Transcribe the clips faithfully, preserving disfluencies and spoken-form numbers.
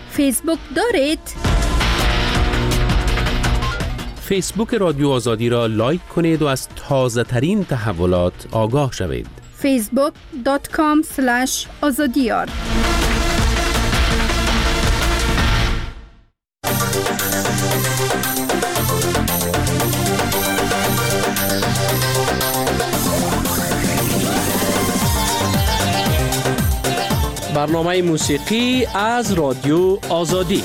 فیسبوک دارید؟ فیسبوک رادیو آزادی را لایک کنید و از تازه ترین تحولات آگاه شوید. فیسبوک دات کام اسلش آزادیار. برنامه موسیقی از رادیو آزادی.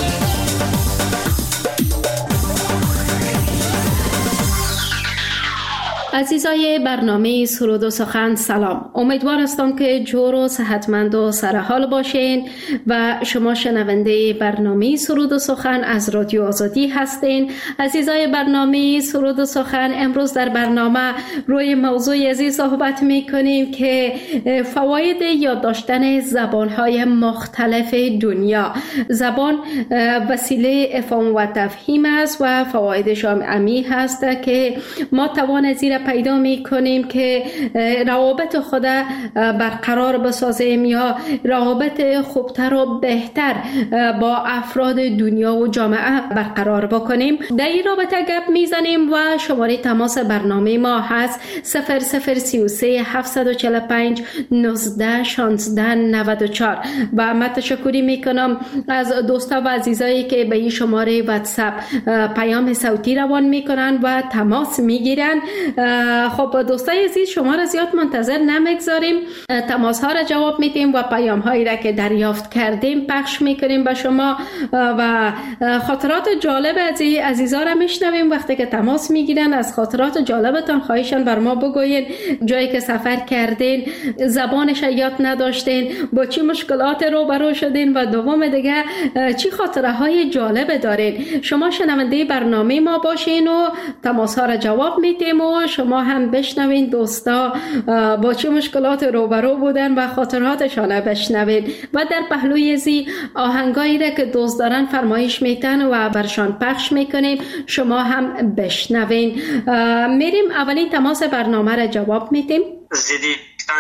عزیزای برنامه سرود و سخن سلام. امیدوار هستم که جور و صحتمند و سرحال باشین و شما شنونده برنامه سرود و سخن از رادیو آزادی هستین. عزیزای برنامه سرود و سخن، امروز در برنامه روی موضوع عزیز صحبت میکنیم که فواید یاد داشتن زبانهای مختلف دنیا. زبان وسیله افهام و تفهیم است و فوایدش عمیق هست که ما توان زیر پیدا می کنیم که روابط خود برقرار بسازیم یا روابط خوبتر و بهتر با افراد دنیا و جامعه برقرار بکنیم. در این رابطه گپ می زنیم و شماره تماس برنامه ما هست صفر صفر سی و سه هفتصد و چهل و پنج نوزده شانزده نود و چهار و من تشکری می کنم از دوستا و عزیزایی که به این شماره واتساپ پیام صوتی روان می کنن و تماس می گیرن. خب دوستای عزیز، شما را زیاد منتظر نمیگذاریم، تماس ها را جواب میدیم و پیام هایی را که دریافت کردیم پخش میکنیم به شما و خاطرات جالب از عزیزا را میشنویم. وقتی که تماس میگیرن از خاطرات جالبتان خواهشان بر ما بگوین، جایی که سفر کردین، زبانش یاد نداشتین، با چی مشکلات روبرو شدین و دوم دیگه چی خاطره های جالب دارین. شما شنونده برنامه ما باشین و تماس ها را جواب میدیم و شما هم بشنوین دوستا با چه مشکلات روبرو بودن و خاطراتشان بشنوین و در پهلوی زی آهنگایی را که دوست دارن فرمایش میتن و برشان پخش میکنیم، شما هم بشنوین. میریم اولین تماس برنامه را جواب میدیم. زیدی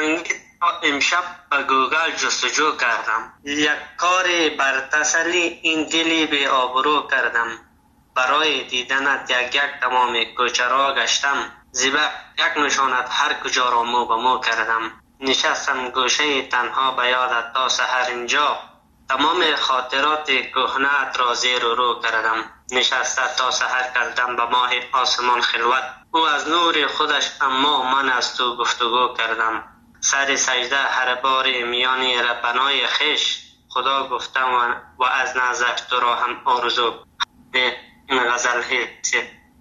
امشب به گوگل جستجو کردم، یک کار بر تسلی این دلی به آبرو کردم، برای دیدنت یک یک تمام کوچه را گشتم، زیبا یک نشانت هر کجا را مو به مو کردم، نشستم گوشه تنها به یادت تا سحر اینجا، تمام خاطرات کهنه‌ات را زیر و رو کردم، نشسته تا سحر کردم به ماه آسمان خلوت، او از نور خودش اما من از تو گفتگو کردم، سر سجده هر بار میان ربنای خش، خدا گفتم و از نزدش تو را هم آرزو. این غزل هست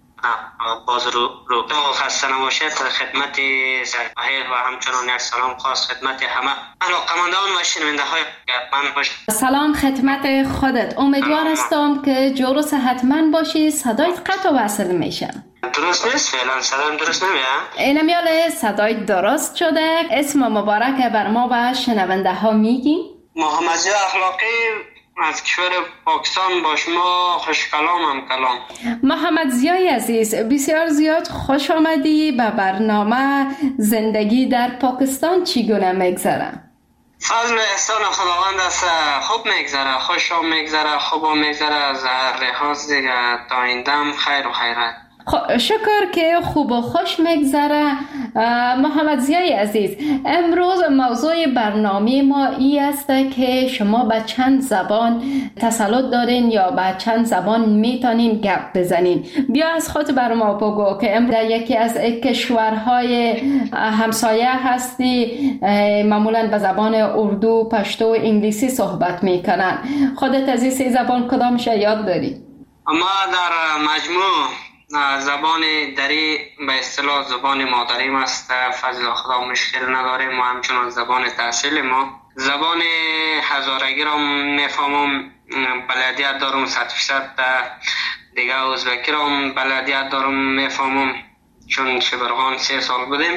باز رو رو خسته نباشید. خدمت سرکاهی و همچنان یک سلام خاص خدمت همه علاقمندان و شنونده های من باشید. سلام خدمت خودت. امیدوار هستم که جور و صحتمند باشی. صدایت قطع و وصل میشه. درست نیست؟ فعلا صدایم درست نمیاد. اینمیاله صدای درست شده. اسم مبارک بر ما و شنونده ها میگی؟ محمد زیا اخلاقی از کشور پاکستان. با شما خوش کلام هم کلام. محمد زیای عزیز، بسیار زیاد خوش آمدی به برنامه. زندگی در پاکستان چگونه میگذره؟ فضل و احسان خداوند است، خوب میگذره، خوش هم میگذره، خوب هم میگذره، از هر لحاظ دیگه تا این دم خیر و خیرت. شکر که خوب و خوش میگذره. محمد زیای عزیز، امروز موضوع برنامه ما ای است که شما به چند زبان تسلط دارین یا به چند زبان میتونین گپ بزنین. بیا از خود بر ما بگو که امروز در یکی از کشورهای همسایه هستی، معمولا به زبان اردو، پشتو و انگلیسی صحبت میکنن. خودت از این سه زبان کدامش یاد داری؟ اما در مجموع زبان دری به اصطلاح زبان مادریم است، فضل خدا مشکل نداریم و همچنان زبان تحصیل ما. زبان هزارگی را میفهمم، بلدیت دارم صد فیصد. دیگه ازبکی را بلدیت دارم میفهمم چون شبرغان سه سال بودیم.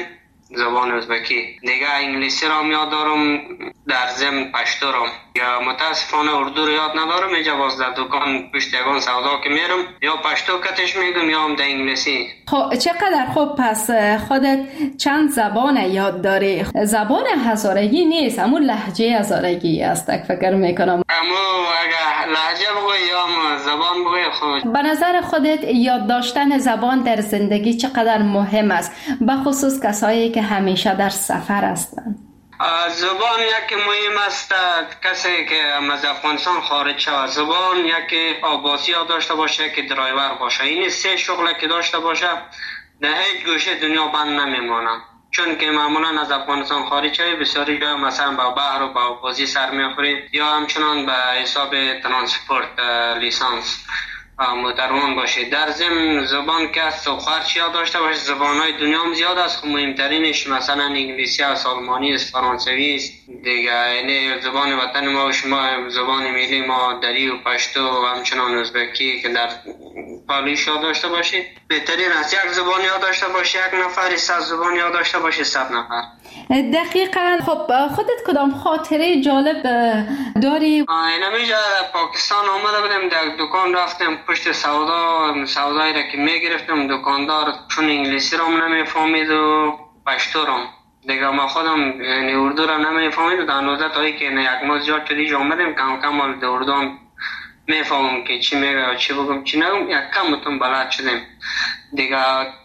زبان ازبکی. دیگه انگلیسی را یاد دارم، در ضمن پشتو را. یا متاسفانه اردو رو یاد ندارم. اینجا باز در دکان پشت یگان سودا که میرم یا پشتو کتش میگم یا هم در انگلیسی. خب چقدر خوب. پس خودت چند زبان یاد داری؟ زبان هزارگی نیست، همون لهجه هزارگی است فکر میکنم. امو اگه لهجه بگوی یا زبان بگوی خود. به نظر خودت یاد داشتن زبان در زندگی چقدر مهم است، به خصوص کسایی که همیشه در سفر هستند؟ زبان یکی مهم است. کسی که از افغانستان خارج شود زبان یکی آباسی ها داشته باشه که درایور باشه. این سه شغل که داشته باشه در هیچ گوشه دنیا بند نمیمانه. چون که معمولا از افغانستان خارج شوی بسیاری جای مثلا با بحر و با آبازی سر میخوری یا همچنان به حساب ترانسپورت لیسانس متروان باشه. در ضمن زبان که است و خرچی ها داشته باشه. زبانهای دنیا هم زیاد است، مهمترینش مثلا انگلیسی است، آلمانی است، فرانسوی است دیگه. یعنی زبان وطن ما و شما زبان ملی ما دری و پشتو و همچنان ازبکی که در پالیش ها داشته باشید بهترین است. یک زبان یاد داشته باشه یک نفر، صد زبان یاد داشته باشه صد نفر. دقیقاً. خب خودت کدام خاطره جالب داری؟ اینمیجا پاکستان آمده بودم، در دکان رفتم پشت سودا، سودایی را که میگرفتم دکاندار چون انگلیسی را نمیفهمید و پشتو را دیگه ما خودم یعنی اردو را نمیفهمید و در اندازه تایی که یک ماه زیاد شدیج آمدم کم کم در اردو هم میفهمم که چی میگه و چی بگم چی نگم. یک کم بتون بلد شدم دیگه.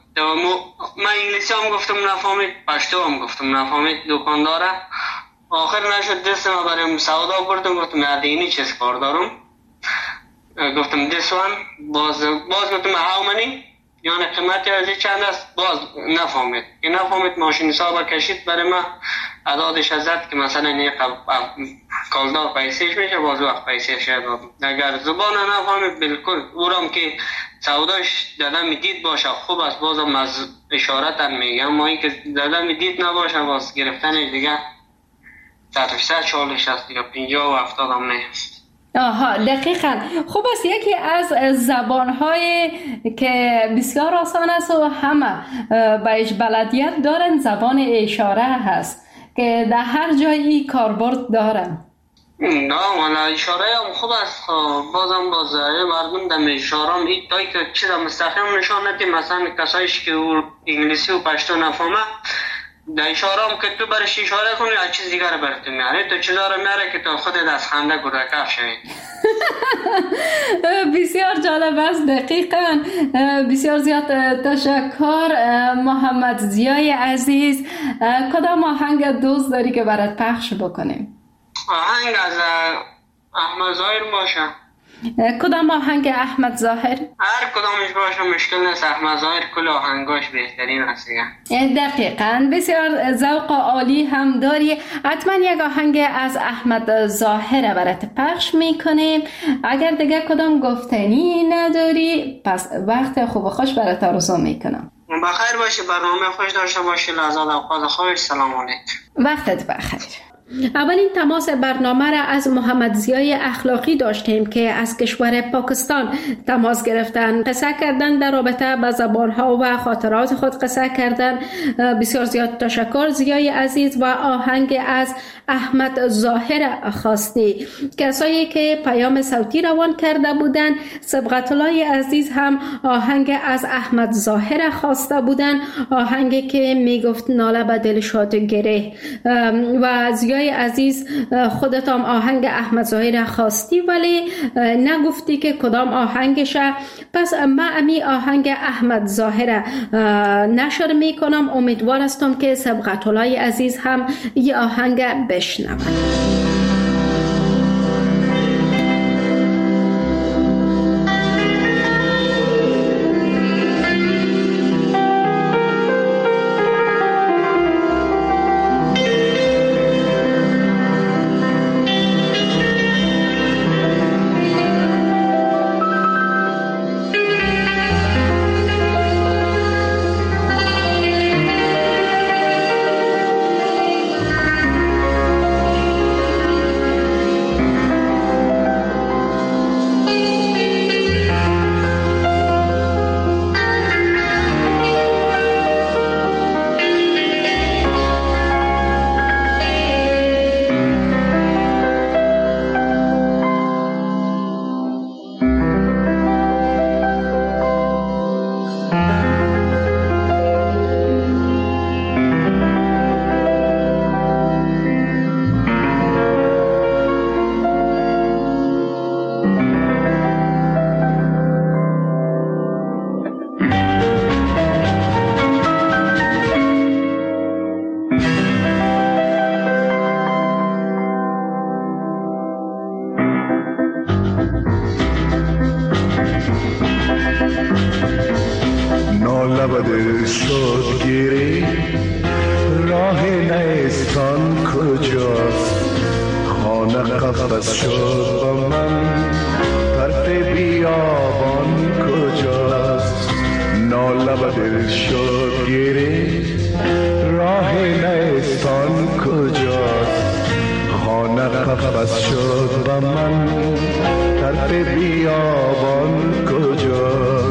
من انگلیسی هم گفتم نفهمید، پشتو هم گفتم نفهمید دکانداره. آخر نشد دست ما بریم سودا بردم، گفتم یادینی چیز کار دارم، گفتم this one باز باز گفتم how many یعنی قیمتی از چند است، باز نفهمید که نفهمید. ماشین حساب کشید برای ما عدادش ازد که مثلا این کالدار پیسیش میشه، باز وقت پیسیش دادم. اگر زبان نفهمید بالکل اورم که سوداش دادم دید باشه خوب است بازم از اشارت هم میگم، اما این که دادم دید نباشه باز گرفتنش دیگه صد فیصد چالش است دیگه، پنجاه و هفتاد هم نه. آها دقیقاً. خوب است. یکی از زبان‌های که بسیار آسان است و همه بهش بلدیت دارن زبان اشاره هست که در هر جایی کاربرد دارن. نه والا اشاره هم خوب است. بازم باز مردم در اشاره هم این تایی که چیز مستقیم نشان ندیم، مثلا کسایش که انگلیسی و پشتو نفهمه در اشاره هم که تو برش اشاره کنی از چیز دیگر برات میاره، تو چیزا رو میاره که تو خودت از خنده گرکف شوی. بسیار جالب است. دقیقاً. بسیار زیاد تشکر محمد ضیای عزیز. کدام آهنگ دوست داری که برات پخش بکنیم؟ آهنگ از احمد ظاهر باشه. کدام آهنگ احمد ظاهر؟ هر کدامش باشه مشکل نیست. احمد ظاهر کل آهنگاش بهترین است. دقیقاً. بسیار ذوق عالی هم داری. حتما یک آهنگ از احمد ظاهر برات پخش میکنیم. اگر دیگه کدام گفتنی نداری پس وقت خوب و خوش برات آرزو میکنم. بخیر باشی، برنامه خوش داشته باشی. لحظات اوقات خوش. سلام علیکم. وقتت بخیر. اولین تماس برنامه را از محمد ضیای اخلاقی داشتیم که از کشور پاکستان تماس گرفتن، قصه کردن در رابطه با زبانها و خاطرات خود قصه کردن. بسیار زیاد تشکر ضیای عزیز. و آهنگ از احمد ظاهر خواستی. کسایی که پیام صوتی روان کرده بودند، سبقت الله عزیز هم آهنگ از احمد ظاهر خواسته بودند، آهنگی که میگفت ناله به دل شاد گره. و ضیای عزیز خودت هم آهنگ احمد ظاهر خواستی ولی نگفتی که کدام آهنگشه. پس من امی آهنگ احمد ظاهر نشر میکنم. امیدوار هستم که سبقت الله عزیز هم یه آهنگ بشنوند. کجاست؟ خانه قفس شد با من، طرف بیابان کجاست؟ ناله و دل شد گیری، راه نیستان کجاست؟ خانه قفس شد با من، طرف بیابان کجاست؟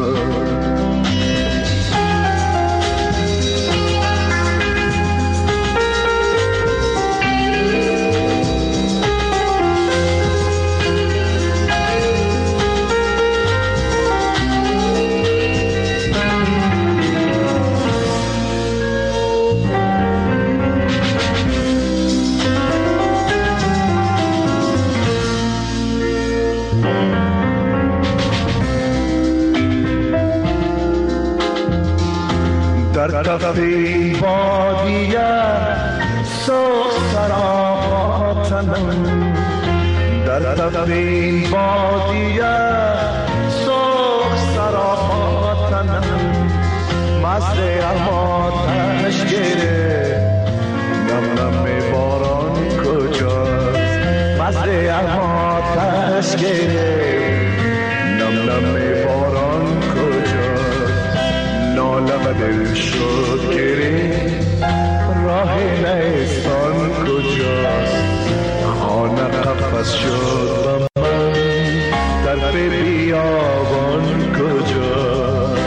در کف این بادیه سوخ سراغاتنم، در کف این بادیه سوخ سراغاتنم، مست اماتش گره نم نم باران کجاست؟ مست اماتش گره نم نم باران کجاست؟ ناله و دل شد گره، راه نیستان کجاست؟ خانه قفس شد با من، طرف بیابان کجاست؟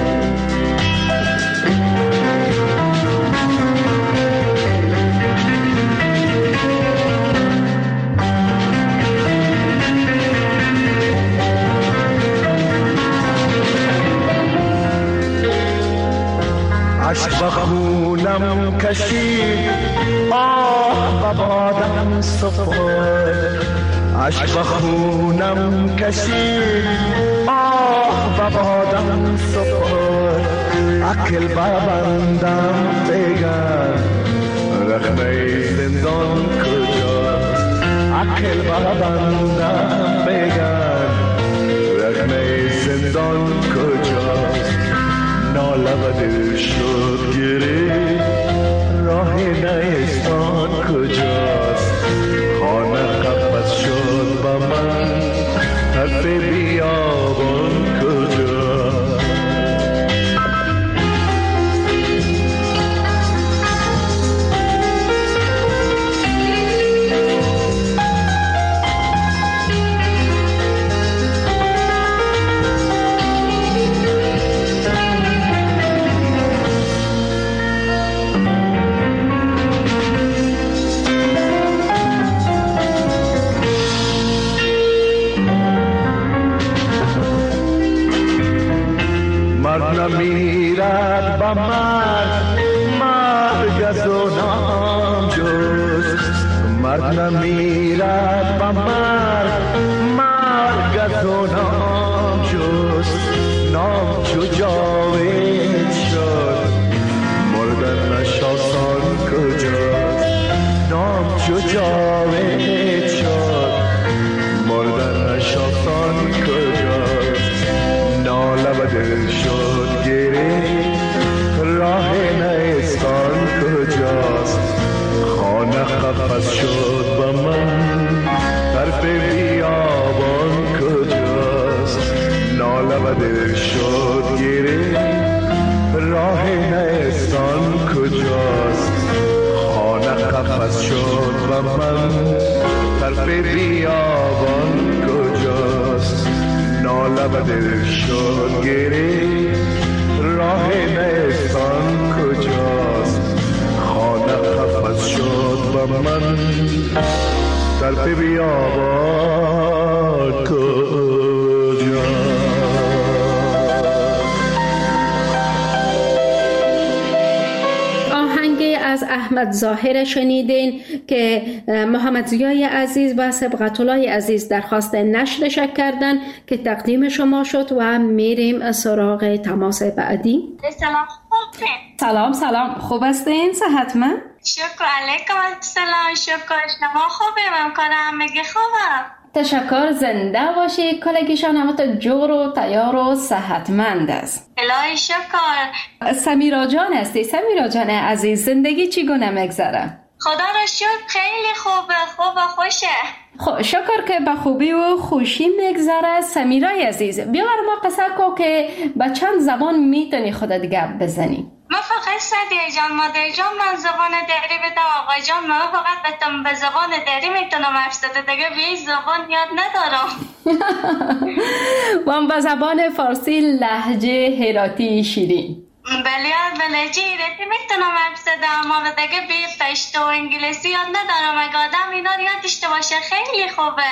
عشق و خونم کشید آه و بادم سفر، عشق و خونم کشید آه و بادم سفر، عقل ببندم بگن رخنه زندان کجاست؟ عقل ببندم بگن رخنه زندان کجاست؟ ناله و دل شد گره، راه نیستان کجاست؟ خانه قفس شد با من، طرف بیابان کجاست؟ نمیرد با مرد، مرگ از او نام جست، مرد نمیرد با مرد، مرگ از او نام جست، نام چو جاوید شد مردن نشاسان کجاست؟ نام چو جاوید شد مردن نشاسان کجاست؟ ناله و دل شد گره، راه نیستان کجاست؟ خانه قفس شد با من، طرف بیابان کجاست؟ ناله و دل شد گره، راه نیستان کجاست؟ خانه قفس شد با من، طرف بیابان کجاست؟ ناله و دل شد گره، راه نیستان کجاست؟ خانه قفس شد با من، طرف بیابان کجاست؟ از احمد ظاهر شنیدین که محمد ضیای عزیز و صبغت الله عزیز درخواست نشرش کردن که تقدیم شما شد و میریم سراغ تماس بعدی. سلام خوبه. سلام سلام، خوب هستین؟ صحتمند؟ شکر علیکم السلام. شکر شما خوبه؟ ممکنه میگه خوبه. تشکر، زنده باشی. کلگیشان همت جور و تیار و صحتمند است. الهی شکر. سمیرا جان هستی؟ سمیرا جان عزیز، زندگی چگونه میگذره؟ خدا را شکر خیلی خوبه، خوب و خوشه. خب شکر که به خوبی و خوشی میگذره. سمیرای عزیز بیا بر ما قصه کو که به چند زبان میتونی خودت گپ بزنی؟ من فقط سدیه جان، مادر جان من زبان دری بده، آقا جان من فقط بتم به زبان دری میتونم حرف زده، دیگه به زبان یاد ندارم. و به زبان فارسی لهجه هراتی شیرین. بله بله جی رتی میتونم حرف زده، اما دیگه به پشتو و انگلیسی یاد ندارم. اگه آدم اینا رو یاد داشته باشه خیلی خوبه.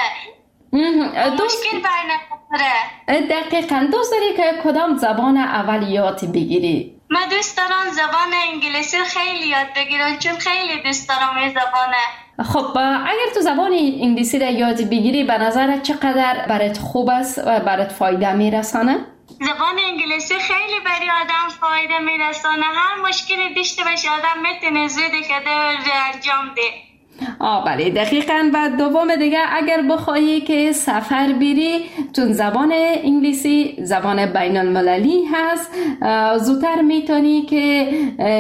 مشکل بر نمیخوره. دقیقاً دوست داری که کدام زبان اولیات بگیری؟ من دوست دارم زبان انگلیسی خیلی یاد بگیرم، چون خیلی دوست دارم این زبانه. خب اگر تو زبان انگلیسی را یاد بگیری به نظرت چقدر برات خوب است و برات فایده میرسانه؟ زبان انگلیسی خیلی برای آدم فایده میرسانه. هر مشکلی داشته باشه آدم میتونه زودی که انجام ده. آه بله دقیقاً. و دوم دیگه اگر بخواهی که سفر بری، چون زبان انگلیسی زبان بین المللی هست، زودتر میتونی که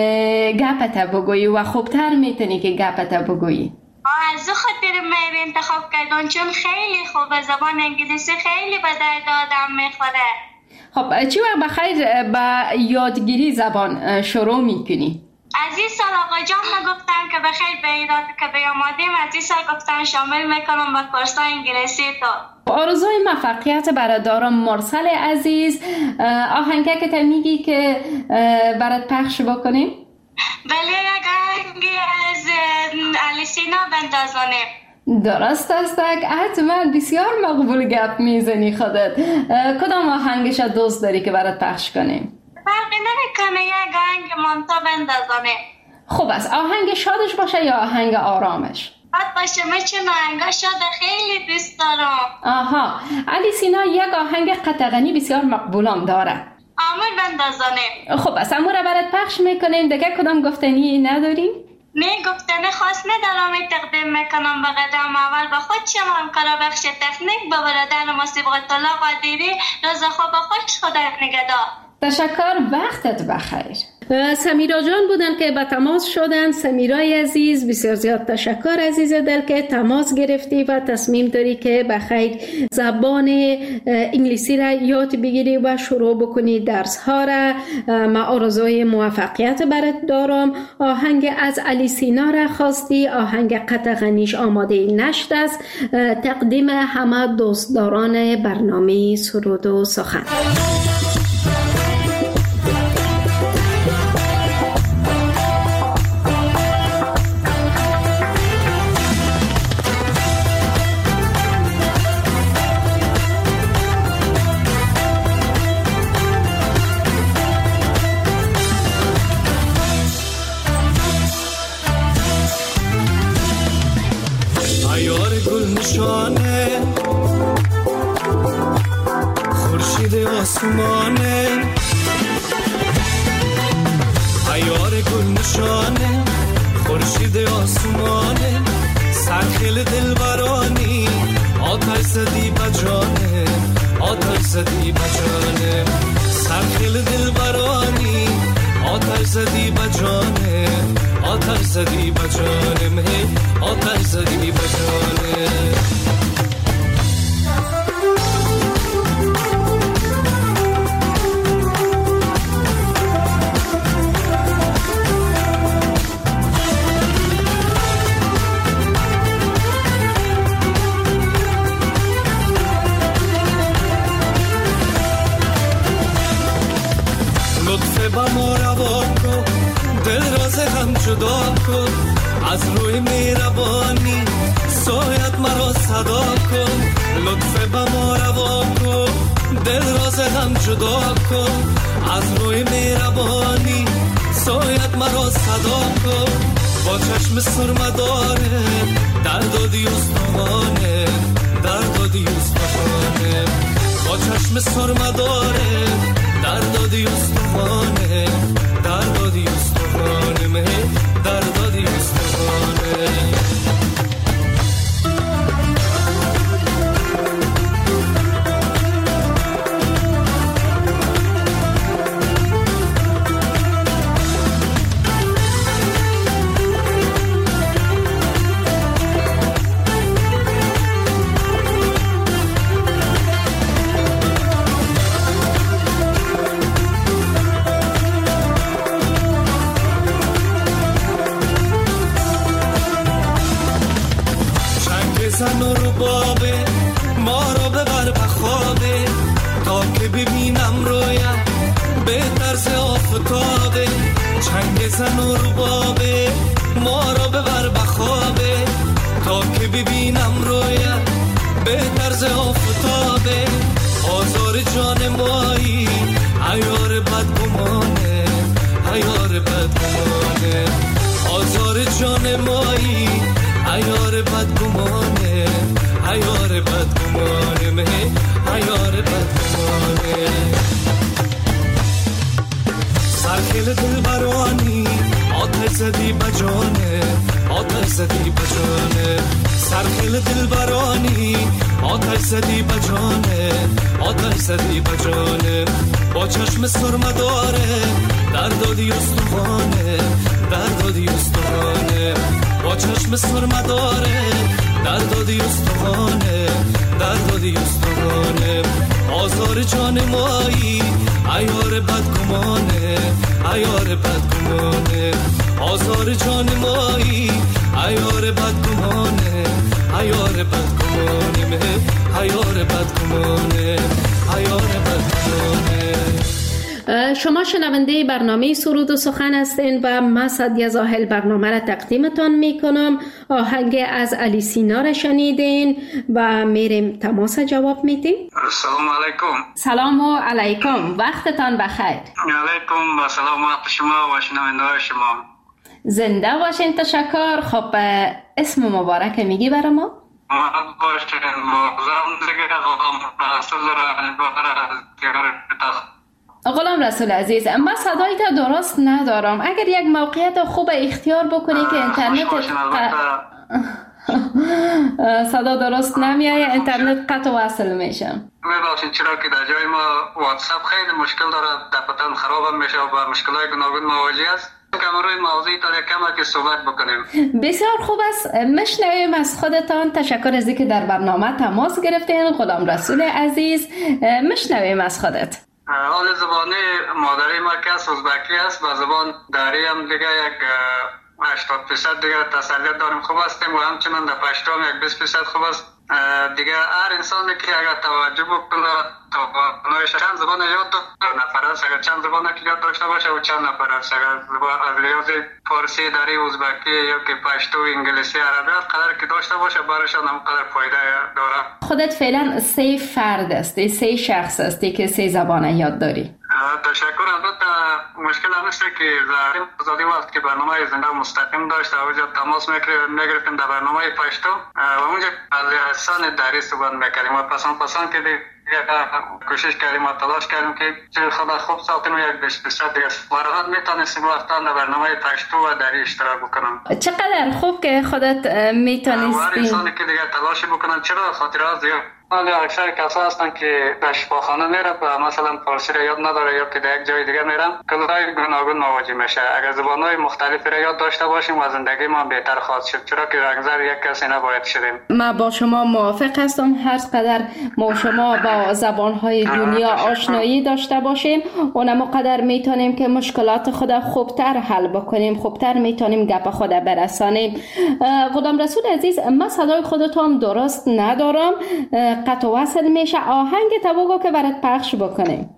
گپت بگویی و خوبتر میتونی که گپت بگویی. از خاطر میری انتخاب کردن، چون خیلی خوبه. زبان انگلیسی خیلی به درد آدم میخوره. خب چی وقت بخیر با یادگیری زبان شروع میکنی؟ از این سال آقا جان گفتن که بخیر به ایراد که بیامادیم، از این سال گفتن شامل میکنم به کورسای انگلیسی تو. آرزوی موفقیت برای دارم. مرسل عزیز آهنگه که تا میگی که برات پخش بکنیم؟ بله یک آهنگی از الیسینا بندازانه. درست است. حتما بسیار مقبول گپ میزنی خودت. کدام آهنگش دوست داری که برات پخش کنیم؟ فرقی نمیکنه، یک آهنگ مانتا بندازانه. خوب است. آهنگ شادش باشه یا آهنگ آرامش؟ شاد باشه. من چون آهنگ شاد خیلی دوست دارم. آها الیسینا یک آهنگ قطغنی بسیار مقبولم داره. آمر بندازانه. خوب است. امور برات پخش میکنیم. دیگه کدام گفتنی نداریم؟ نه گفتنه خاص ندارم. تقدیم میکنم به قدم اول به خود شما همکار بخش تکنیک، به برادر موسیقی الله قادری. روز خوب خوش، خدا نگهدار. تشکر، وقتت بخیر. سمیرا جان بودن که به تماس شدن. سمیرای عزیز بسیار زیاد تشکر عزیز دل که تماس گرفتی و تصمیم داری که بخیر زبان انگلیسی را یاد بگیری و شروع بکنی درس ها را. ما آرزوی موفقیت برات دارم. آهنگ از الیسینا را خواستی، آهنگ قطغنیش آماده نشد است. تقدیم همه دوستداران برنامه سرود و سخن. خورشید آسمانه، عیار گل نشانه، خورشید آسمانه، سرخیل دلبرانی، آتش زدی بجانه، آتش زدی بجانه، سرخیل دلبرانی، آتش زدی بجانه، آتش زدی بجانه، مه آتش زدی بجانه. با ما روا کن، دل راز هم جدا کن، از روی مهربانی سایت مرا صدا کن. لطف با ما روا کن، دل راز هم جدا کن، از روی مهربانی سایت مرا صدا کن. با چشم سرمداره دردادی استخوانه، دردادی استخوانه، با چشم سرمداره دردادی استخوانه، دردادی استخوانه، مه دردادی استخوانه. چنگ زن و ربابه ما را ببر بخوابه تا که ببینم رویت به طرز آفتابه چنگ زن و ربابه ما را ببر بخوابه تا که ببینم رویت به طرز آفتابه آزار جان مایی عیار بدگمانه عیار بدگمانه آزار جان مایی عیار بدگمانه عیار بدگمانه مه عیار بدگمانه سرخیل دل برانی آتش زدی بجانه آتش زدی بجانه سرخیل دل برانی آتش زدی بجانه آتش زدی بجانه با چشم سرمه داره در دادی استوانه در دادی استوانه با چشم سرمه داره در دادی استوانه در دادی استوانه آزار جان مایی عیار بدگمانه عیار بدگمانه آزار جان مایی عیار بدگمانه عیار بدگمانه مه عیار بدگمانه عیار بدگمانه. شما شنونده برنامه سرود و سخن هستین و من سعدیه زاهل برنامه را تقدیمتان می کنم. آهنگ از علی سینا را شنیدین و میریم تماس جواب میدیم. السلام علیکم. سلام و علیکم، وقتتان بخیر. علیکم و سلام وقت شما و شنونده شما. زنده باشین. تشکر. خب اسم مبارک میگی برای ما؟ محمد باشین. مغزم دیگه غلام رسول غلام رسول عزیز، من صدایت درست ندارم. اگر یک موقعیت خوب اختیار بکنی که اینترنت صدا درست نمیایه، اینترنت قطع وصل میشه. میبخشید چرا که در جای ما واتساپ خیلی مشکل داره، دفعتاً خراب میشه و با مشکلات گوناگون مواجه است. که روی موضوعی تا کم که صحبت بکنیم. بسیار خوب است. مشنویم از خودتان. تشکر از اینکه در برنامه تماس گرفتین غلام رسول عزیز. مشنویم از خودت. حال زبان مادری ما که از ازبکی است و زبان داری هم دیگه یک هشتاد درصد دیگه تسلیت داریم خوب هستیم و همچنان در پشتو هم یک بیست درصد خوب است. دیگه هر انسانی که اگر توجه بکنه تواناییش چند زبان یاد داره، نفر است اگر چند زبان که یاد داشته باشه و چند نفر است اگر زبان از ریاض فارسی داری ازبکی یا که پشتو انگلیسی عربی هر قدر که داشته باشه برایشان هم قدر فایده داره. خودت فعلا سه فرد هستی، سه شخص هستی که سه زبان یاد داری. تشکر. البته مشکل هم نیست که زهریم آزادی وقت که برنامه زنده مستقیم داشت و اونجا تماس میگرفتیم در برنامه پشتو و اونجا لسان دری صحبت میکردیم و پسند پسند که دیگه کوشش کردیم و تلاش کردیم که چه خدا خوب ساختیم و یک بیست درصد دیگه راحت میتونستیم وقتا در برنامه پشتو و دری اشتراک بکنم. چقدر خوب که خودت میتونستی. هر انسانی که دیگه تلاش بکنن چرا خاطر از دیگه ولی اکثر کسا هستن که در شفاخانه میره و مثلا فارسی را یاد نداره یا که در یک جای دیگه میرن کلای گوناگون مواجه میشه. اگر زبانهای مختلفی را یاد داشته باشیم و زندگی ما بهتر خواهد شد، چرا که رنگزر یک کسی نباید شدیم. ما با شما موافق هستم. هر قدر ما شما با زبانهای دنیا آشنایی داشته باشیم اونم قدر میتونیم که مشکلات خود خوبتر حل بکنیم، خوبتر میتونیم گپ خود برسانیم. غلام رسول عزیز، من صدای خودت هم درست ندارم، قطع وصل میشه. آهنگ تبوگو که برات پخش بکنیم.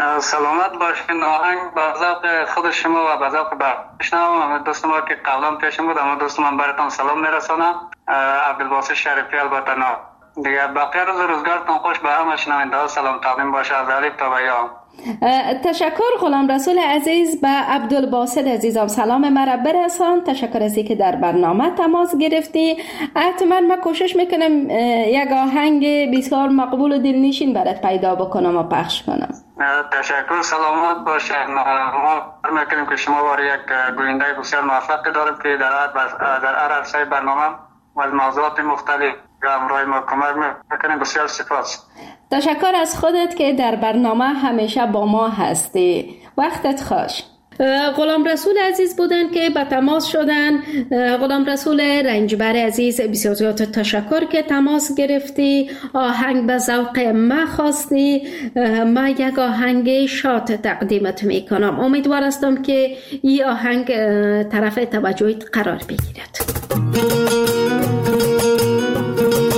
سلامت باشین. آهنگ به ذوق خود شما و به ذوق بشنوم. دوست ما که قبلا پیشم بود اما دوست من براتون سلام میرسونم. عبدالباسط شریفی البته نه دیگه. بقیه روز روزگارتون خوش. به همه شنونده ها سلام تقدیم باشه از الف تا به یا. تشکر غلام رسول عزیز. به عبدالباسط عزیزم سلام مرا برسان. تشکر از اینکه در برنامه تماس گرفتی. حتما من کوشش میکنم یک آهنگ بسیار مقبول و دلنشین برات پیدا بکنم و پخش کنم. تشکر. سلامت باشین. ما میکنیم که شما بار یک گوینده بسیار موفق داریم که در در هر عرصه برنامه و موضوعات مختلف همراه ما کمک میکنیم. بسیار سپاس. تشکر از خودت که در برنامه همیشه با ما هستی. وقتت خوش. غلام رسول عزیز بودن که به تماس شدن. غلام رسول رنجبر عزیز، بسیار زیاد تشکر که تماس گرفتی. آهنگ به ذوق ما خواستی. ما یک آهنگ شاد تقدیمت میکنم. امیدوار هستم که این آهنگ طرف توجهت قرار بگیرد.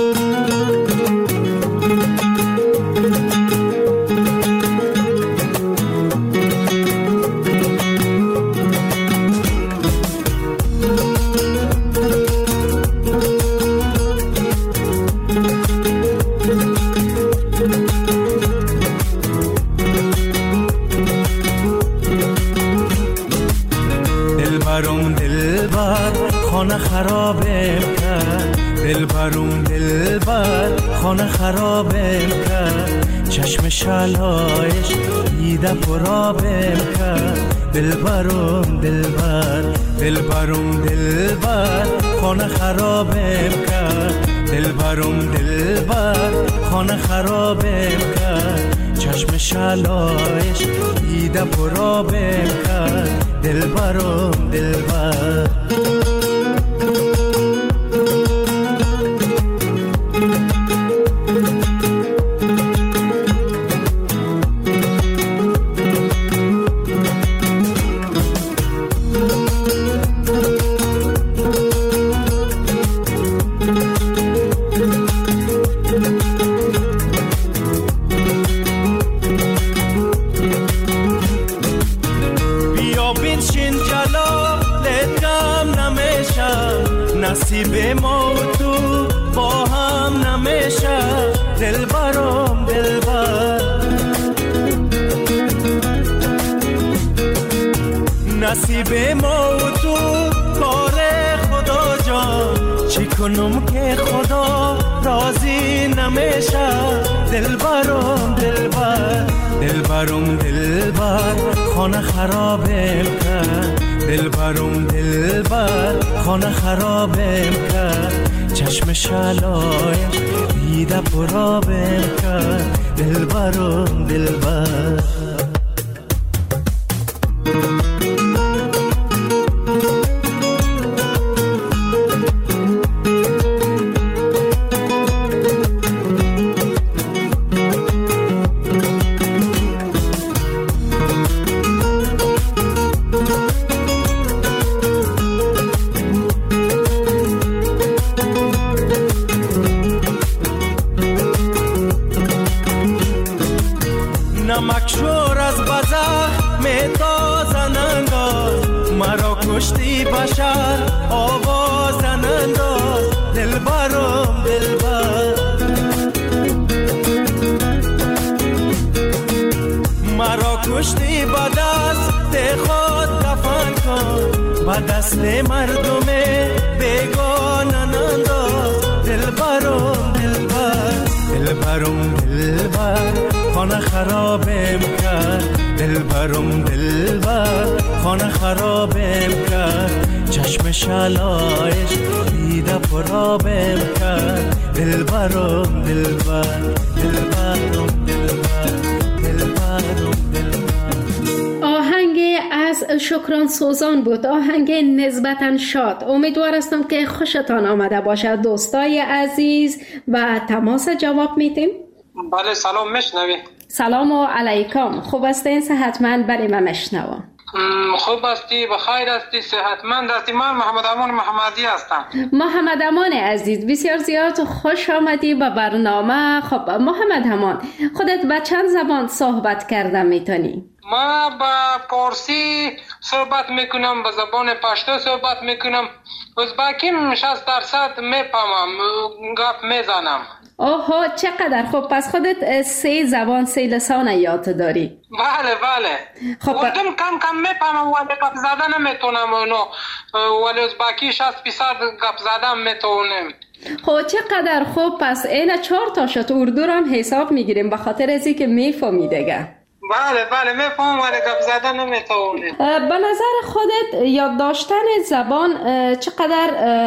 دلبرم دلبر خانه خرابم کرد، چشم شلایش دیده پرابم کرد. دلبرم دلبر دلبرم دلبر خانه خرابم کرد، دلبرم دلبر خانه خرابم کرد، چشم شلایش دیده پرابم کرد. دلبرم دلبر نصیب ما و تو با هم نمیشه. دلبرم دلبر نصیب ما و تو کار خدا جان، چی کنم که خدا راضی نمیشه. دلبرم دلبر دلبرم دلبر خانه خرابم کرد، دلبرم دلبر خانه خرابم کرد، چشم شلایش دیده پرابم کرد. دلبرم دلبر نمکشور از بزخ میتازن انداز، مرا کشتی بشر آوازن انداز. دلبرم دلبر مرا کشتی با دست خود دفن کن، با دست مردم بیگانن انداز. دلبرم دلبر دلبرم دلبر خانه خرابم کرد، دلبرم دلبر خانه خرابم کرد، چشم شلایش دیده پرابم کرد. دلبرم دلبر دلبرم دلبر دلبرم دلبر. آهنگ از شکران سوزان بود، آهنگ نسبتاً شاد. امیدوار هستم که خوشتان آمده باشد دوستای عزیز و تماس جواب میتیم. بله سلام میشنوی؟ سلام و علیکم. خوب هستین؟ صحتمند؟ بله من میشنوم. خوب هستی؟ بخیر هستی؟ صحتمند هستی؟ من محمد امان محمدی هستم. محمد امان عزیز بسیار زیاد خوش آمدی به برنامه. خب محمد امان خودت به چند زبان صحبت کردن میتونی؟ ما با پارسی صحبت میکنم، به زبان پشتو صحبت میکنم، ازبکیم شصت درصد میفهمم، گپ میزنم. اوه چقدر خوب. پس خودت سه زبان سه لسان یاد داری؟ بله بله. خب اردم کم کم میفهمم ولی گپ زدن نمیتونم، اونو ولی ازبکی شصت درصد گپ زدن میتونم. خب چقدر خوب. پس این چهار تا شد اردو رو هم حساب میگیریم به خاطر ازی که میفهمی دیگه. بله بله میفهم ولی گپ زدن نمیتونم. به نظر خودت یاد داشتن زبان چقدر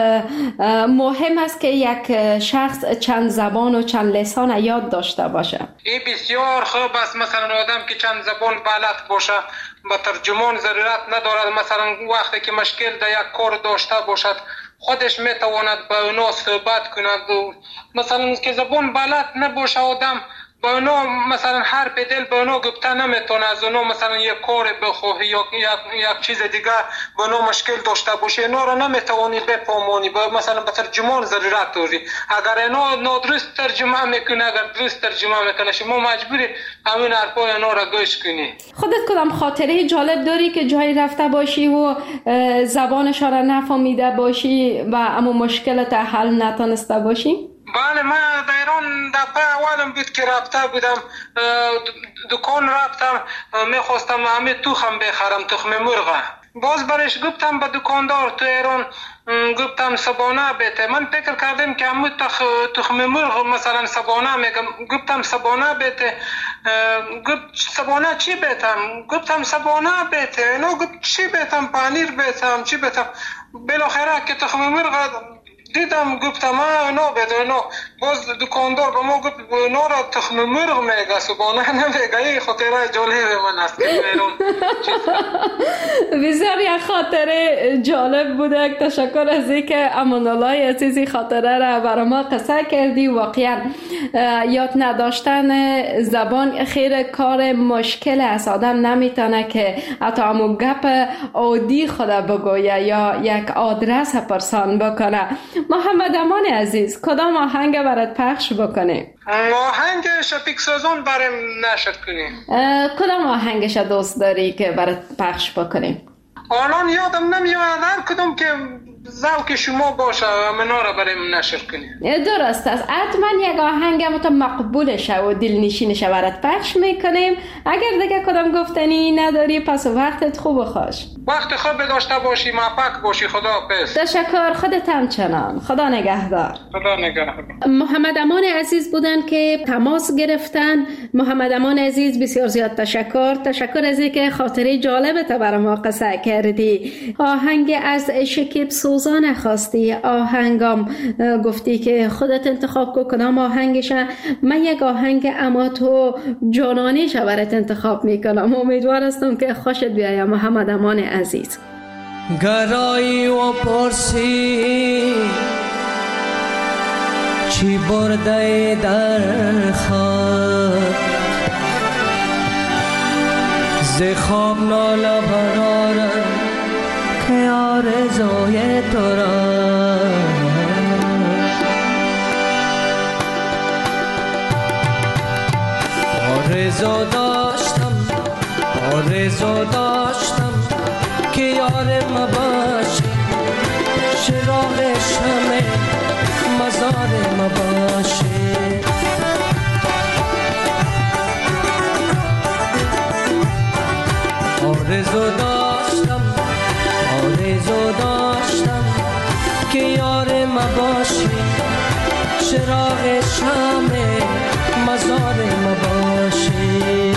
مهم است که یک شخص چند زبان و چند لسان یاد داشته باشه؟ این بسیار خوب است. مثلا آدم که چند زبان بلد باشه به ترجمان ضرورت ندارد. مثلا وقتی که مشکل در یک کار داشته باشد خودش میتواند با اونا صحبت کند. مثلا که زبان بلد نباشه آدم با اونا مثلا هر به دل با اونا گفته نمیتونه، از اونا مثلا یک کار بخواه یا یک چیز دیگه با اونا مشکل داشته باشه، اینا رو نمیتوانی بفهمانی، مثلا به ترجمان ضرورت داری. اگر اینا نادرست ترجمه میکنه، اگر درست ترجمه میکنه شما مجبوری همین حرفای اینا رو گوش کنی. خودت کدام خاطره جالب داری که جایی رفته باشی و زبانش را نفهمیده باشی و اما مشکلت حل نتونسته باشی؟ بله من در ایران دفعه اولم بود که رفته بودم دکان رفتم، میخواستم همه تخم بخرم، تخم مرغ. باز برش گفتم به دکاندار تو ایران، گفتم سبانه بیته. من فکر کردم که همون تخ... تخم مرغ مثلا سبانه میگم، گفتم سبانه بیته. گفت سبانه چی بیتم؟ گفتم سبانه بیته. نو گفت چی بیتم؟ پنیر بیتم چی بیتم؟ بالاخره که تخم مرغ دیدم گفتم آه نو بیته. نو باز دکاندار به ما گفت نو را تخم مرغ میگه سبانه نمیگه. این خاطره جالب من است. بسیار یک خاطره جالب بوده. تشکر از اینکه امان الله عزیزی خاطره را برای ما قصه کردی. واقعا یاد نداشتن زبان خیر کار مشکل است. آدم نمیتونه که حتی همون گپ عادی خود بگویه یا یک آدرس پرسان بکنه. محمد امان عزیز کدام آهنگ برات پخش بکنه؟ آهنگ شفیق سازان برام نشر کنیم. کدام آهنگش دوست داری که برات پخش بکنیم؟ الان یادم نمیاد هر کدوم که ذوق شما باشه منا را برام نشر کنیم. درست است. حتما یک آهنگ مت مقبولشه و دلنشینشه برات پخش میکنیم. اگر دیگه کدام گفتنی نداری پس وقتت خوب و خوش. وقت خوب داشته باشی، موفق باشی. خدا حافظ. تشکر. خودت همچنان. خدا نگهدار. خدا نگهدار. محمد امان عزیز بودن که تماس گرفتن. محمد امان عزیز بسیار زیاد تشکر. تشکر از اینکه خاطره جالبت برای ما قصه کردی. آهنگ از شکیب سوزان خواستی. آهنگام گفتی که خودت انتخاب کن کدام آهنگشه. من یک آهنگ اما تو جانانیش برات انتخاب میکنم. امیدوار هستم که خوشت بیاید محمد امان عزیز. گرایی و پرسی چی برده در خواب، ز خواب ناله برارم که آرزوی تو را. آرزو داشتم آرزو داشتم که یارم باشی، چراغ شمع مزارم باشی. آرزو داشتم آرزو داشتم که یارم باشی، چراغ شمع مزارم باشی.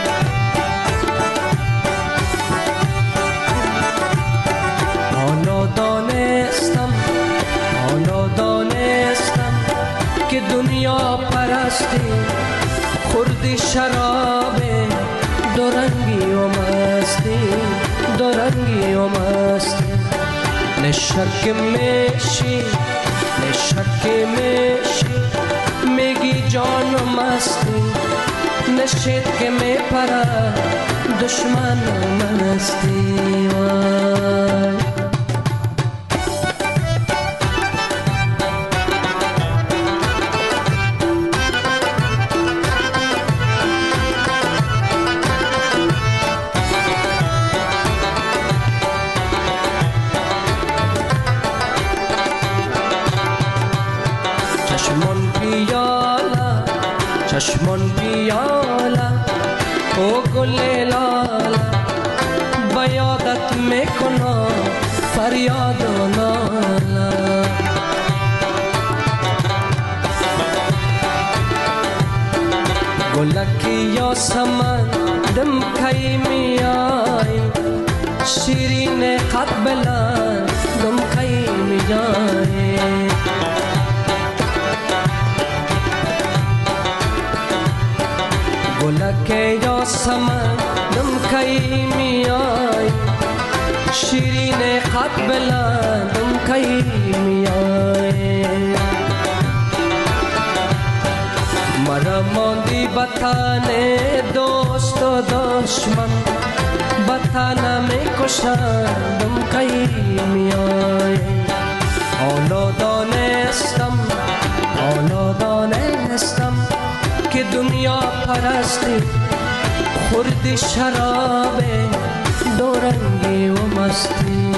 حالا دانستم حالا دانستم که دنیا پرستی خوردی شراب دورنگی و مستی، دورنگی و مستی. نشک میشی نشک میشی میگی جان و مستی، نشید که میپره دشمن و مستی. وای چشمون پیالا او گل لالا بیادت میکنم فریاد و نالا. گلکی یا سمن دم کی میای، شیرین قد بلند دم کی میای. گلک یا سمن دم کی میای، شیرین قد بلند دم کی میای. مرا ماندی بطن دوست و دشمن، بطن میکشن دم کی میای. حالا دانستم حالا دانستم که دنیا پرستی خوردی شراب دورنگی و مستی.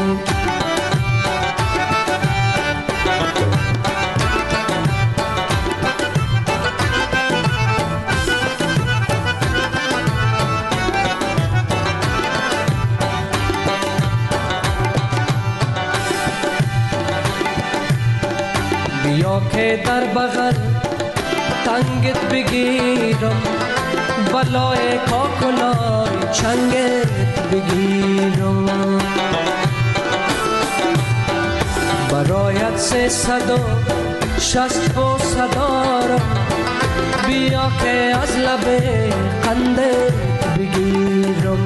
که در بغل تنگت بگیرم بلای کاکلای چنگت بگیرم برایت سه صد و شست و صدارم بیا که از لب قندت بگیرم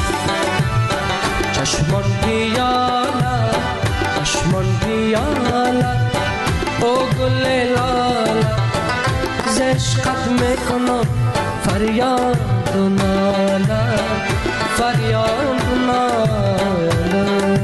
چشمان پیاله چشمان پیاله او گل لاله ز عشقت میکنم فریاد و ناله فریاد و ناله.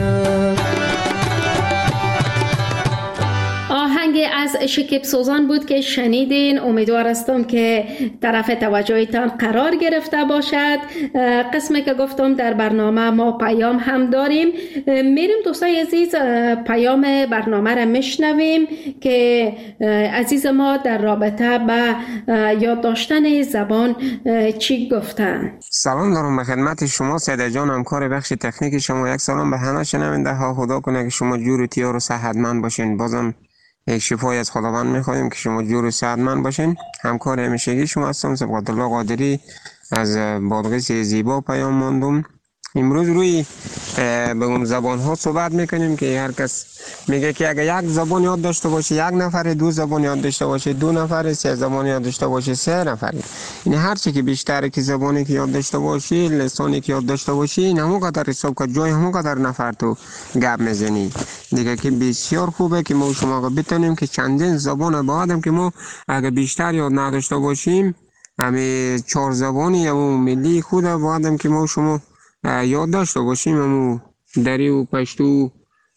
آهنگ از شکیب سوزان بود که شنیدین. امیدوار هستم که طرف توجهتان قرار گرفته باشد. قسمی که گفتم در برنامه ما پیام هم داریم. میریم دوستای عزیز پیام برنامه را میشنویم که عزیز ما در رابطه با یاد داشتن زبان چی گفتن. سلام دارم به خدمت شما سیده جان، همکار بخش تکنیک شما. یک سلام به همه شنونده ها. خدا کنه که شما جور و تیار و صحتمند باشین. بازم یک شفای از خداوند میخوایم که شما جور و صحتمند باشین. همکار همیشگی شما هستم سبقت الله قادری از بادغیس زیبا پیام ماندم. امروز روی به زبان ها صحبت میکنیم که هر کس میگه که اگر یک زبان یاد داشته باشه یک نفر، دو زبان یاد داشته باشه دو نفر، سه زبان یاد داشته باشه سه نفر. یعنی هر چی که بیشتر که زبانی که یاد داشته باشی، لسانی که یاد داشته باشی، این همون قدر حساب که جای همون قدر نفر تو گپ میزنی دیگه، که بسیار خوبه که ما شما بتونیم که چندین زبان با آدم که ما اگر بیشتر یاد نداشته باشیم، همه چهار زبانی همون ملی خود با آدم که ما شما یاد داشته باشیم، همون دری و پشتو،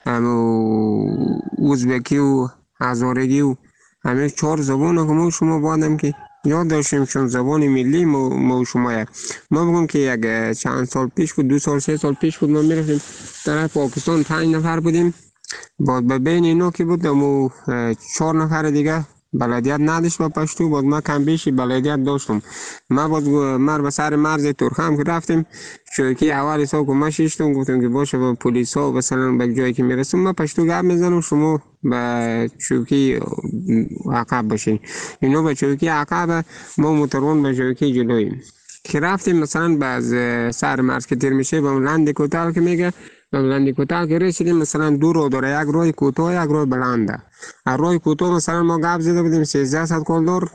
همون ازبکی و هزارگی و همه چهار زبان که ما شما با آدم که یاد داشتیم چون زبان ملی ما, ما شما یک. ما بگم که یک چند سال پیش بود، دو سال سه سال پیش بود، ما میرفتیم طرف پاکستان، پنج نفر بودیم. بعد به بین اینا که بود همون چهار نفر دیگه بلدیت نداشت با پشتو، بعد ما کم بیشی بلدیت داشتم. ما باز مر به سر مرز ترخم که رفتیم، شوکی اول حساب که ما شیشتم، گفتم که باشه با پلیس ها مثلا به جایی که میرسیم ما پشتو گپ میزنم، شما به چوکی عقب باشین. اینو به چوکی عقب، ما موترون به چوکی جلویم. که رفتیم مثلا باز سر مرز که تیر میشه با لند کوتال که میگه، با لند کوتال که رسیدیم مثلا دو رو داره، یک روی کوتاه یک روی بلنده. روی کوتاه مثلا ما گپ زده بودیم سیزده صد کلدار،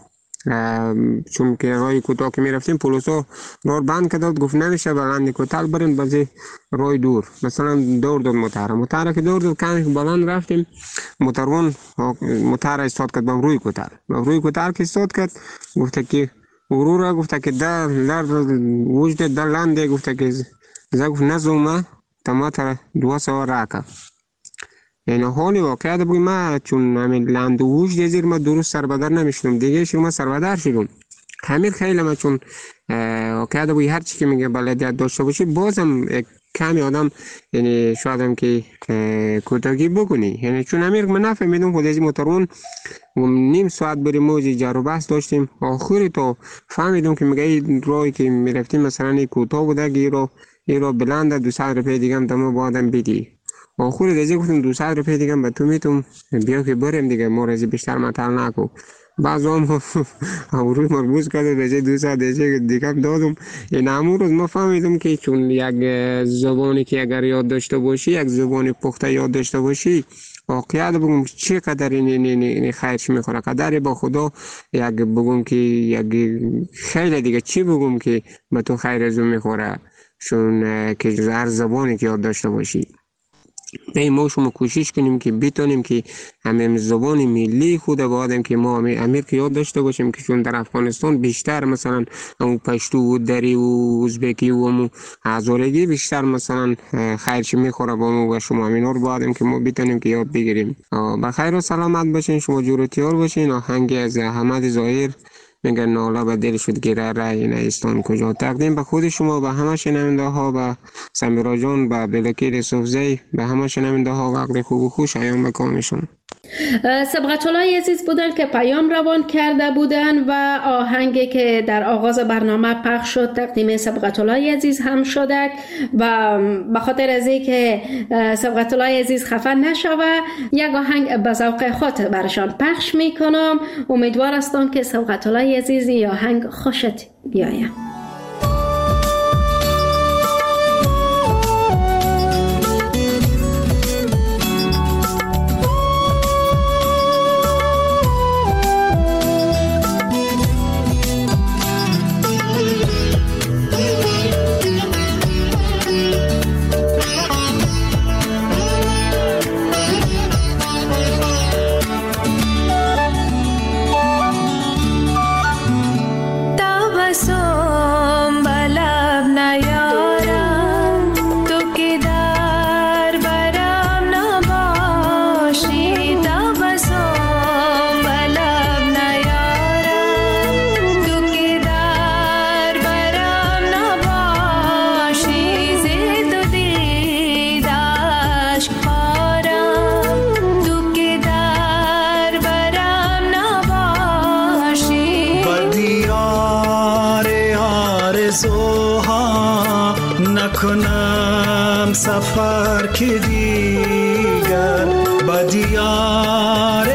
چون که روی کوتاه که میرفتیم پلیسا راه بند کرد، گفت نمیشه بلند کوتاه برین بازی روی دور. مثلا دور داد موتر موتر که دور داد کمی بلند رفتیم، موترون موتر استاد کرد با روی کوتاه. با روی کوتاه که استاد کرد گفت که غرور، گفت که در در وجد در لنده، گفت که زه گفت نزومه تما تر دو سوار راکه. یعنی حالی واقعیت بگویم ما چون همین لند و وجد زیر ما درست سربدر نمیشتم دیگه، شما سربدر شدم. همین خیلی ما چون واقعیت بگویم هر چی که میگه بلدیت داشته باشی بازم کمی آدم یعنی شاید هم که کوتاهی بکنی. یعنی چون امیر من نفهمیدم خود از موترون نیم ساعت بریم موزی جر و بحث داشتیم، آخری تو فهمیدم که میگه این راهی که میرفتیم مثلا این کوتاه بوده که این راه این راه بلنده، دو صد روپیه دیگه هم دما با آدم بدی. آخری دیگه گفتم دو صد روپیه دیگه هم به تو میتونم بیا که بریم دیگه، ما رازی بیشتر مطل نکو. بعض هم روی مربوط کرده دیگه دو صد دیگه هم دادم. این همون روز ما فهمیدم که چون یک زبانی که اگر یاد داشته باشی، یک زبانی پخته یاد داشته باشی، واقعیت بگم چقدر این خیرش میخوره، قدر با خدا یک بگم که یک خیلی دیگه چی بگم که به تو خیر ازو میخوره، چون که هر زبانی که یاد داشته باشی. ای ما شما کوشش کنیم که بتونیم که همه زبان ملی خود با آدم که ما امیر که یاد داشته باشیم، که چون در افغانستان بیشتر مثلا همون پشتو و دری و ازبکی و همون هزارگی بیشتر مثلا خیرش میخوره با ما و شما، همینا رو با آدم که ما بتونیم که یاد بگیریم. بخیر و سلامت باشین، شما جور و تیار باشین. آهنگ از احمد ظاهر میگن ناله به دل شد گیره رای نیستان کجا، تقدیم به خود شما، به همه شنونده ها، به سمیرا جان، به بلکیر صوفزی، به همه شنونده ها وقت خوب و خوش ایام بکامشون. سبقت الله عزیز بودن که پیام روان کرده بودن و آهنگی که در آغاز برنامه پخش شد تقدیم سبقت الله عزیز هم شده و به خاطر از اینکه سبقت الله عزیز خفه نشوه یک آهنگ به ذوق خود برشان پخش میکنم. امیدوار هستم که سبقت الله عزیز این آهنگ خوشت بیاید. نکنم سفر که دیگر با دیار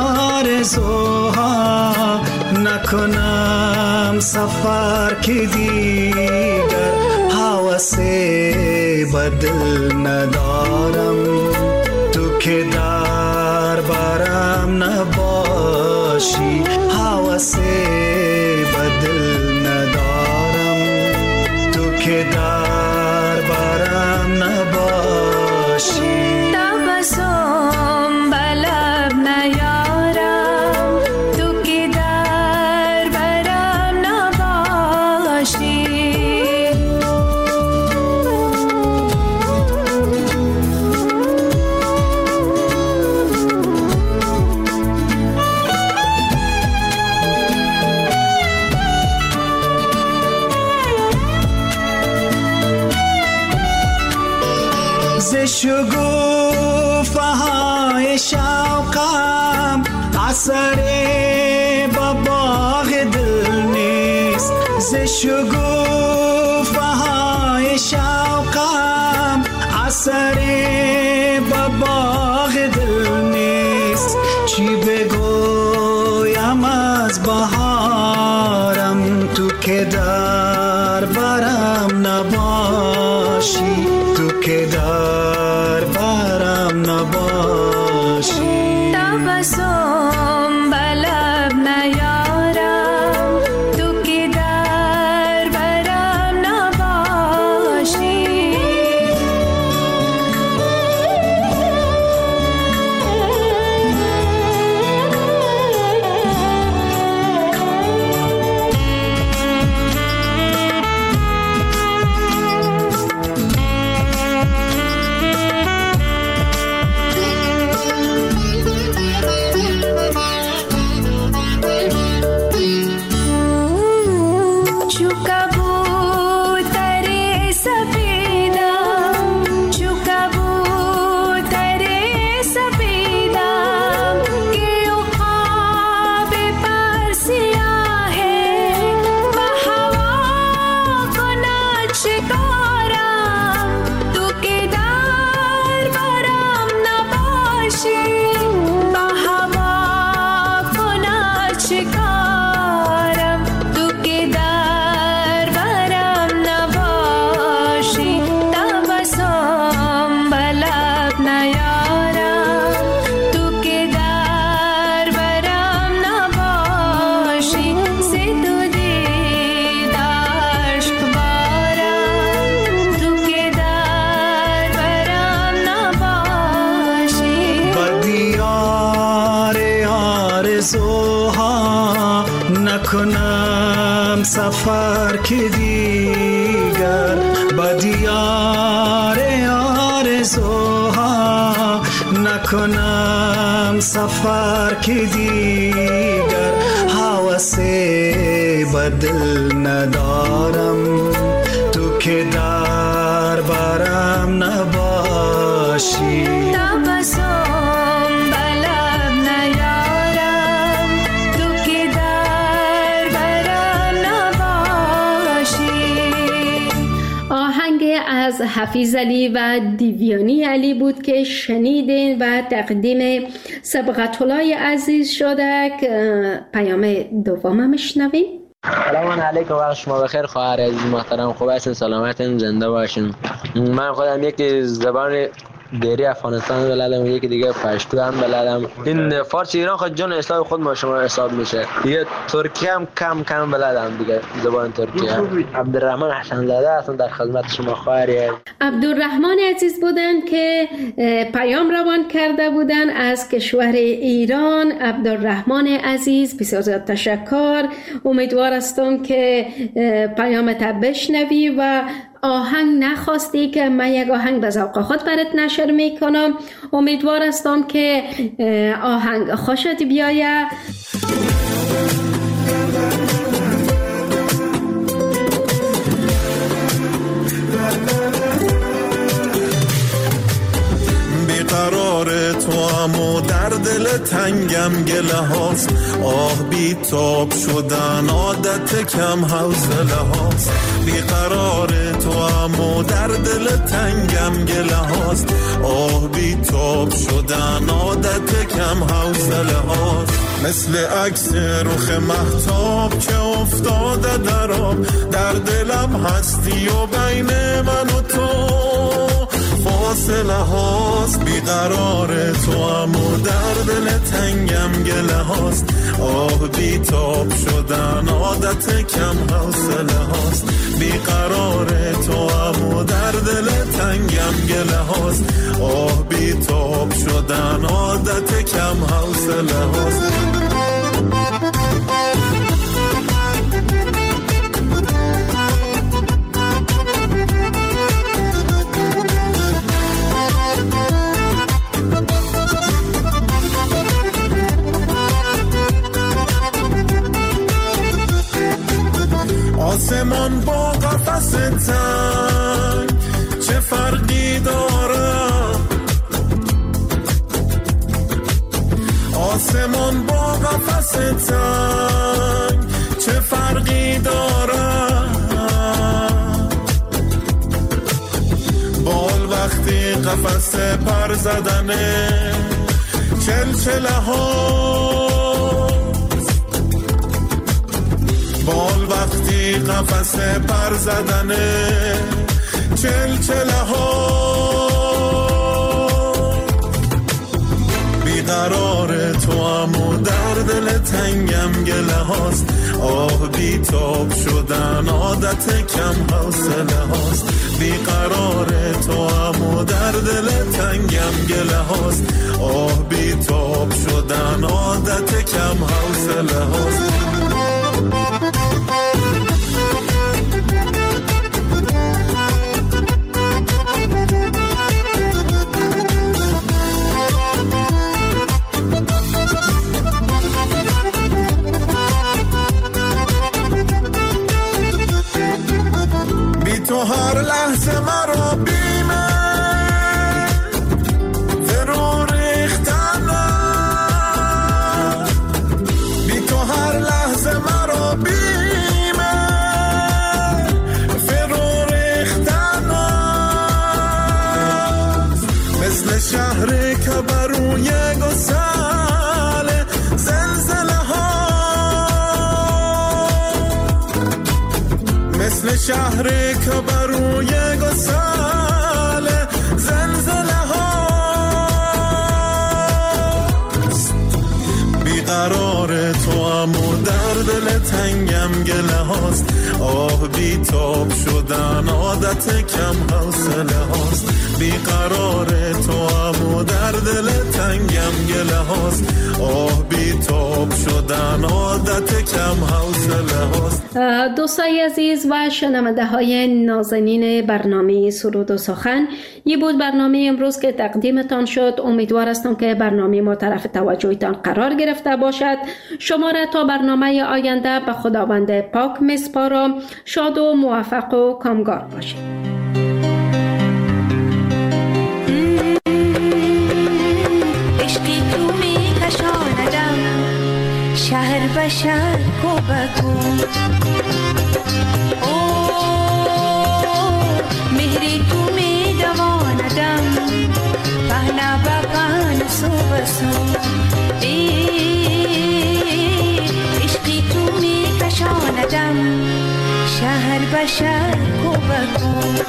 آرزوها نکنم سفر که دیگر حوث بدل ندارم تو که در برم نباشی حوث بدل ندارم تو که در برم نباشی تبسم بلب نیارم تو که در برم نباشی شگوفه های شوقم اثر با باغ دل نیست ز شگوفه های شوقم اثر با باغ دل نیست چی بگویم از بهارم تو که در برم نباشی تو که در برم نباشی تبسم بلب نیارم تو که در برم نباشی نکنم سفر که دیگر با دیار آرزوها نکنم سفر که دیگر حوث بدل ندارم تو که در برم نباشی تبسم بلب از حفیظ علی و دیویانی علی بود که شنیدین و تقدیم سبقت الله عزیز شده. پیام دوم میشنویم. سلام علیکم، وقت شما بخیر خواهر عزیز محترم. خوب هستین؟ سلامتین، زنده باشین. من خودم یکی زبان دیری افغانستان بلدم، یکی دیگه پشتو هم بلدم. این فارسی ایران خود جان اسلام خود ما شما حساب میشه. دیگه ترکی هم کم کم بلدم دیگه، زبان ترکی هم. عبدالرحمن حسن زاده هستم در خدمت شما خواهری. عبدالرحمن عزیز بودن که پیام روان کرده بودن از کشور ایران. عبدالرحمن عزیز بسیار زیاد تشکر. امیدوار هستم که پیامت بشنوی و آهنگ نخواستی که من یک آهنگ به ذوق خود برات نشر میکنم. امیدوار هستم که آهنگ خوشت بیاید. بیقرار تو امو در دل تنگم گله هاست، آه بی تاب شدن عادت کم حوصله هاست. بیقرار تو امو در دل تنگم گله هاست، آه بی تاب شدن عادت کم حوصله هاست. مثل عکس رخ مهتاب که افتاده در آب، در دلم هستی و بین من و تو فاصله هاست. بیقرار تو امو در دل تنگم گله هاست، آه بی تاب شدن عادت کم حوصله هاست. بیقرار تو امو در دل تنگم گله هاست، آه بی تاب شدن عادت کم حوصله هاست. آسمان با قفس تنگ چه فرقی داره؟ آسمان با قفس تنگ چه فرقی داره؟ بال وقتی قفس پر زدنه چلچله ها، بال وقتی قفس پر زدنه چلچله ها. بیقرار تو امو در دل تنگم گله هاست، آه بی تاب شدن عادت کم حوصله هاست. بیقرار تو امو در دل تنگم گله هاست، آه بی تاب شدن عادت کم حوصله هاست. تو هر لحظه مرا بیمه فرو ریختنه، بی تو هر لحظه مرا بیمه فرو ریختنه. مثل شهری که بروی گسل زلزله ها، مثل شهری که بروی گسل زلزله ها. بیقرار تو امو در دل تنگم گله هاست، آه بی تاب شدن عادت کم حوصله هاست. بیقرار تو امو در دل تنگم گله هاست، آه بی تاب شدن عادت کم حوصله هاست. دوستای عزیز و شنونده های نازنین برنامه سرود و سخن، یه بود برنامه امروز که تقدیمتان شد. امیدوار هستم که برنامه ما طرف توجهتان قرار گرفته باشد. شما را تا برنامه آینده به خداوند پاک میسپارم. شاد و موفق و کامگار باشید. عشقی تو می کشاندم شهر به شهر کو به کو، مهری تو صبح صبح عشقی تو می کشاندم شهر به شهر کو به کو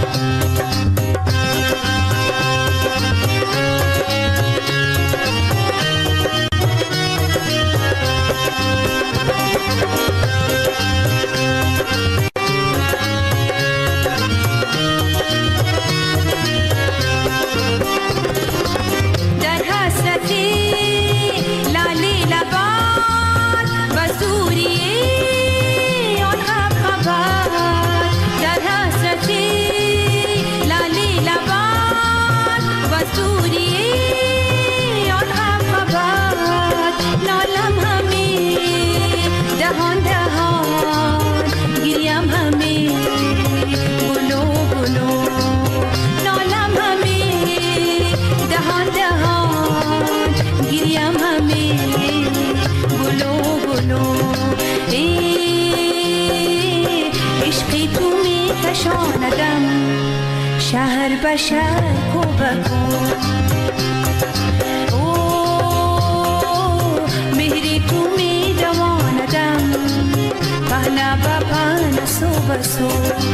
شهر به شهر کو به کو او مهری تو می دواندم پهنا به پهنا سو به سو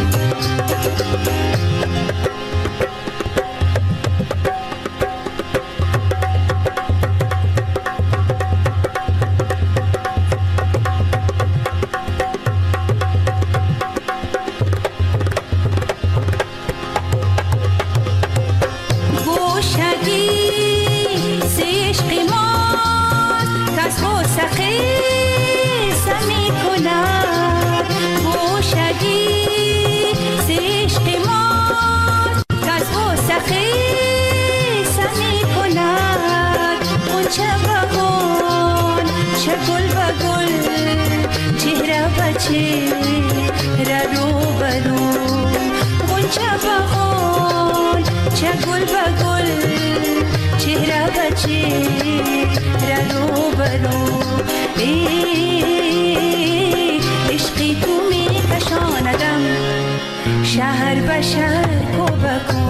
عشقی تو می کشاندم شهر به شهر کو به کو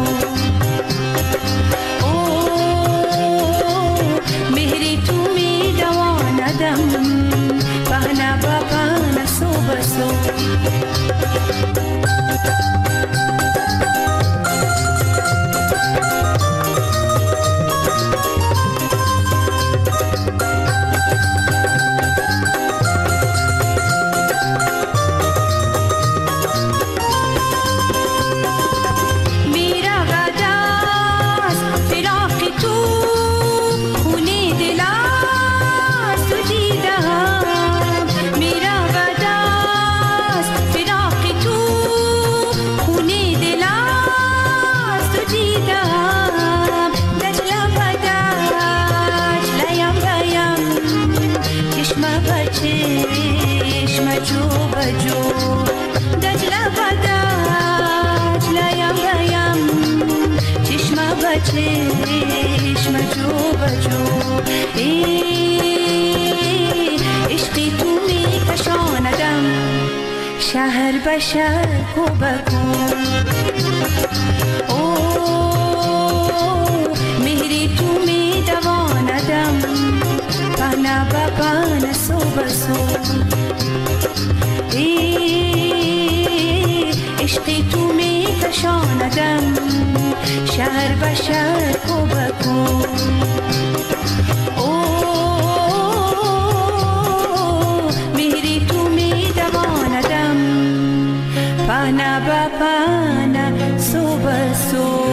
او مهری تو می دواندم پهنا به پهنا سو به سو شهر به شهر کو به کو او مهری تو می دواندم پهنا به پهنا سو به سو عشقی تو می کشاندم شهر به شهر کو به کو پهنا به پهنا سو به سو.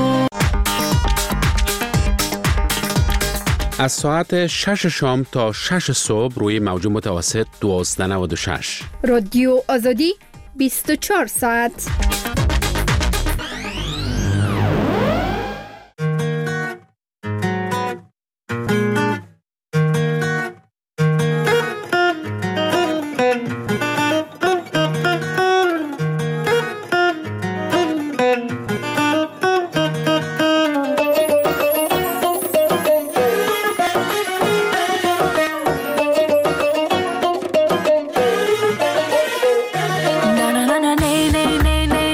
از ساعت شش شام تا شش صبح روی موج متوسط دوازده نود و شش رادیو آزادی بیست و چهار ساعت. Na na na na, nay nay nay nay.